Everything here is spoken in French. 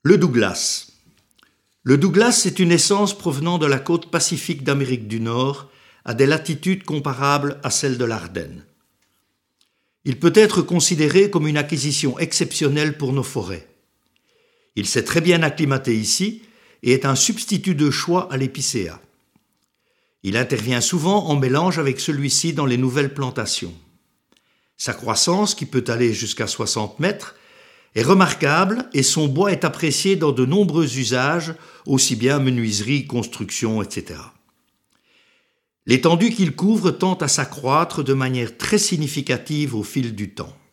Le Douglas. Le Douglas est une essence provenant de la côte pacifique d'Amérique du Nord, à des latitudes comparables à celles de l'Ardenne. Il peut être considéré comme une acquisition exceptionnelle pour nos forêts. Il s'est très bien acclimaté ici et est un substitut de choix à l'épicéa. Il intervient souvent en mélange avec celui-ci dans les nouvelles plantations. Sa croissance, qui peut aller jusqu'à 60 mètres, est remarquable et son bois est apprécié dans de nombreux usages, aussi bien menuiserie, construction, etc. L'étendue qu'il couvre tend à s'accroître de manière très significative au fil du temps.